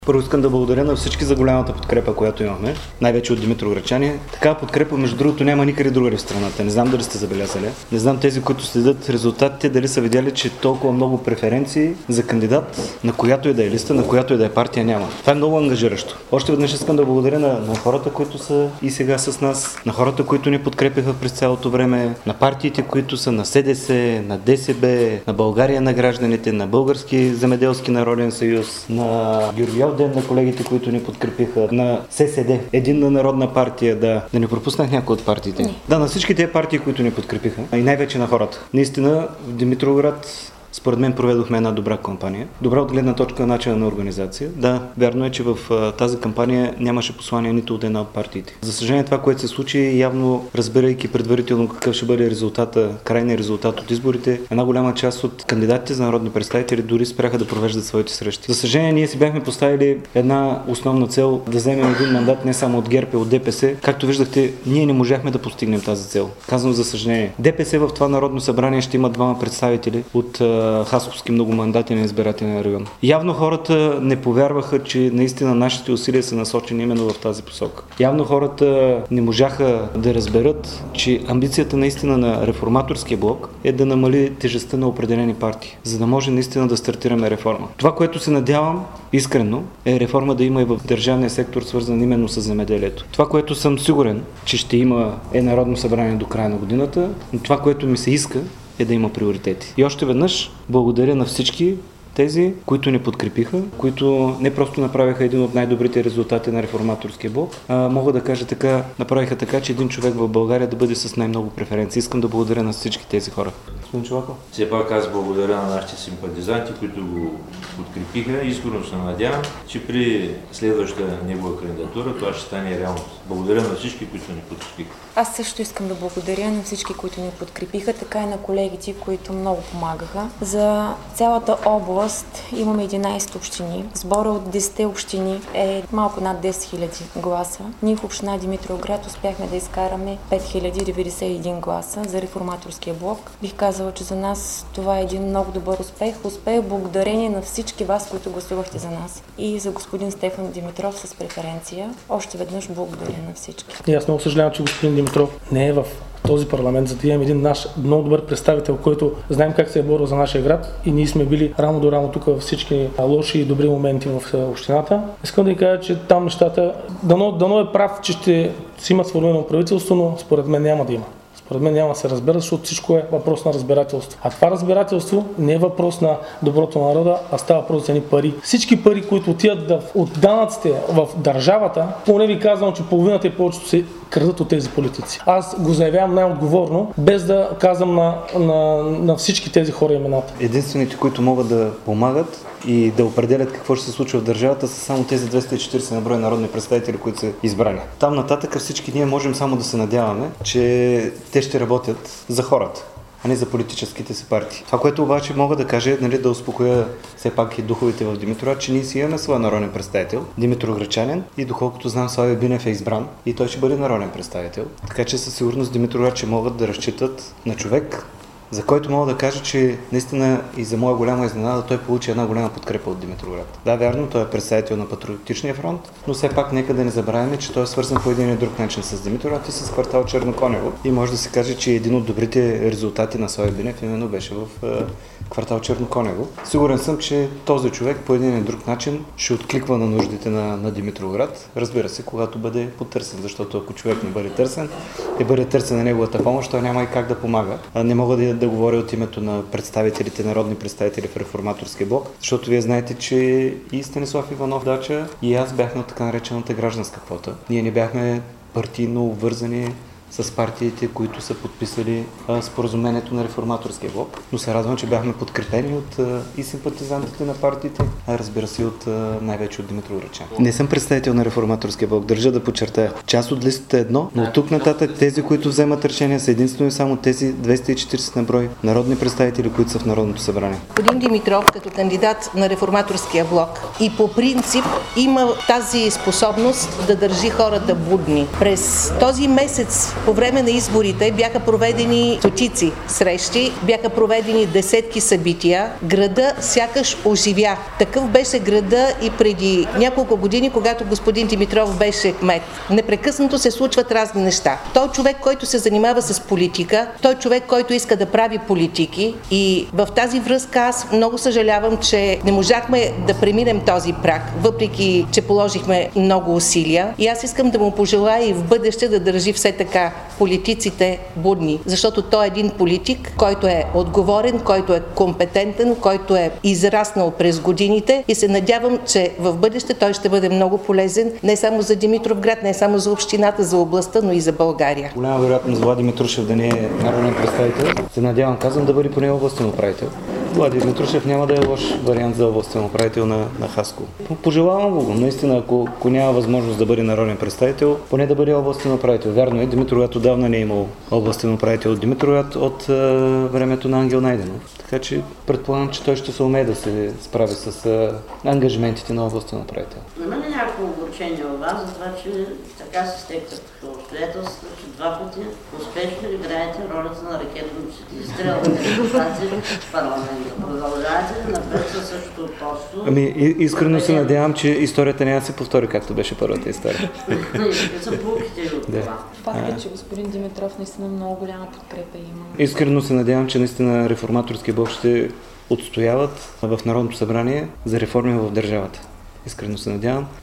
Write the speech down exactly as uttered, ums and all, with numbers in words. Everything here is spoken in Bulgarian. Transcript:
Първо искам да благодаря на всички за голямата подкрепа, която имахме, най-вече от Димитровградчани. Такава подкрепа, между другото, няма никъде другаде в страната. Не знам дали сте забелязали. Не знам тези, които следят резултатите, дали са видяли, че толкова много преференции за кандидат, на която и да е листа, на която и да е партия няма. Това е много ангажиращо. Още веднъж искам да благодаря на, на хората, които са и сега с нас, на хората, които ни подкрепиха през цялото време, на партиите, които са на СДС, на ДСБ, на България на гражданите, на Български земеделски народен съюз, на Георгиев ден на колегите, които ни подкрепиха, на ССД, Единна народна партия, да, да не пропуснах някои от партиите. Не. Да, на всички тези партии, които ни подкрепиха, и най-вече на хората. Наистина, в Димитровград според мен проведохме една добра кампания. Добра от гледна точка на начина на организация. Да, вярно е, че в а, тази кампания нямаше послание нито от една от партиите. За съжаление, това, което се случи, явно разбирайки предварително какъв ще бъде резултата, крайният резултат от изборите, една голяма част от кандидатите за народни представители дори спряха да провеждат своите срещи. За съжаление, ние си бяхме поставили една основна цел да вземем един мандат не само от ГЕРБ, а от ДПС. Както виждахте, ние не можахме да постигнем тази цел. Казвам за съжаление. ДПС в това народно събрание ще има двама представители от Хасковски многомандатен избирателен район. Явно хората не повярваха, че наистина нашите усилия са насочени именно в тази посока. Явно хората не можаха да разберат, че амбицията наистина на реформаторския блок е да намали тежестта на определени партии, за да може наистина да стартираме реформа. Това, което се надявам искрено, е реформа да има и в държавния сектор, свързан именно с земеделието. Това, което съм сигурен, че ще има е Народно събрание до края на годината, но това, което ми се иска, е да има приоритети. И още веднъж благодаря на всички тези, които ни подкрепиха, които не просто направиха един от най-добрите резултати на реформаторския блок, а мога да кажа така, направиха така, че един човек в България да бъде с най-много преференции. Искам да благодаря на всички тези хора. Господин Чолаков? Все пак аз благодаря на нашите симпатизанти, които го подкрепиха. Искрено се надявам, че при следващата негова кандидатура това ще стане реалност. Благодаря на всички, които ни подкрепиха. Аз също искам да благодаря на всички, които ни подкрепиха, така и на колегите, които много помагаха. За цялата област имаме единайсет общини. Сбора от десет общини е малко над десет хиляди гласа. Ние в община Димитровград успяхме да изкараме пет хиляди деветдесет и един гласа за реформаторския блок. Бих казала, че за нас това е един много добър успех. Успех благодарение на всички вас, които гласувахте за нас. И за господин Стефан Димитров с преференция. Още веднъж благодаря на всички. И аз много съжалявам, че господин Димитров не е в този парламент, за да имаме един наш много добър представител, който знаем как се е борил за нашия град и ние сме били рамо до рамо тук във всички лоши и добри моменти в общината. Искам да ви кажа, че там нещата, дано, дано е прав, че ще си има сформирано правителство, но според мен няма да има. Според мен няма да се разбера, защото всичко е въпрос на разбирателство. А това разбирателство не е въпрос на доброто на народа, а става въпрос за едни пари. Всички пари, които отиват да, от данъците в държавата, поне ви казвам, че половината и повечето се крадат от тези политици. Аз го заявявам най-отговорно, без да казвам на, на, на всички тези хора имената. Единствените, които могат да помагат и да определят какво ще се случва в държавата, са само тези двеста и четирийсет на брой народни представители, които са избрани. Там нататък всички ние можем само да се надяваме, че те ще работят за хората, а не за политическите си партии. Това, което обаче мога да кажа, нали, да успокоя все пак и духовете в Димитровград, че ние си имаме своя народен представител, Димитровградчанин, и доколкото знам, Слави Бинев е избран и той ще бъде народен представител. Така че със сигурност Димитровград ще могат да разчитат на човек, за който мога да кажа, че наистина и за моя голяма изненада той получи една голяма подкрепа от Димитровград. Да, вярно, той е представител на Патриотичния фронт, но все пак нека да не забравяме, че той е свързан по един или друг начин с Димитровград и с квартал Черноконево. И може да се каже, че един от добрите резултати на Слави Бинев именно беше в е, квартал Черноконево. Сигурен съм, че този човек по един или друг начин ще откликва на нуждите на, на Димитровград. Разбира се, когато бъде потърсен, защото ако човек не бъде търсен и бъде търсен на неговата помощ, той няма и как да помага. А не мога да да говоря от името на представителите, народни представители в реформаторския блок, защото вие знаете, че и Станислав Иванов Дача и аз бяхме от така наречената гражданска квота. Ние не бяхме партийно обвързани с партиите, които са подписали а, споразумението на реформаторския блок. Но се радвам, че бяхме подкрепени от а, и симпатизантите на партиите, а разбира се от а, най-вече от Димитровградчани. Не съм представител на реформаторския блок, държа да подчертая. Част от листата е едно, но от тук нататък тези, които вземат решения, са единствено и само тези двеста и четирийсет на брой народни представители, които са в Народното събрание. Господин Димитров, като кандидат на реформаторския блок и по принцип има тази способност да държи хората будни. През този месец По време на изборите бяха проведени стотици срещи, бяха проведени десетки събития. Града сякаш оживя. Такъв беше града и преди няколко години, когато господин Димитров беше кмет. Непрекъснато се случват разни неща. Той е човек, който се занимава с политика, той е човек, който иска да прави политики и в тази връзка аз много съжалявам, че не можахме да преминем този праг, въпреки че положихме много усилия. И аз искам да му пожелая и в бъдеще да държи все така политиците будни, защото той е един политик, който е отговорен, който е компетентен, който е израснал през годините и се надявам, че в бъдеще той ще бъде много полезен не само за Димитровград, не само за общината, за областта, но и за България. Голяма вероятност Влади Митрушев да не е народен представител. Се надявам, казвам, да бъде поне областен управител. Влади Митрушев няма да е лош вариант за областен управител на, на Хасково. Пожелавам го. Наистина, ако, ако няма възможност да бъде народен представител, поне да бъде областен управител. Вярно е, Димитровград отдавна не е имал областен управител от Димитровград от е, времето на Ангел Найденов. Така че предполагам, че той ще се умее да се справи с е, ангажиментите на областен управител. Има ли някакво обучение у вас за това, че така се стекат обстоятелства, че два пъти успешно играете ролята на ракетоносители и стрелвате депутати в парламента? Продължавате ли напред със същото упорство? Ами, искрено се надявам, че историята няма да се повтори, както беше първата история. Какви са полуките ви от това? Факт е, че господин Димитров наистина много голяма подкрепа има. Искрено се надявам, че наистина реформаторския блок ще отстояват в Народното събрание за реформи в държавата. Искрено се надявам.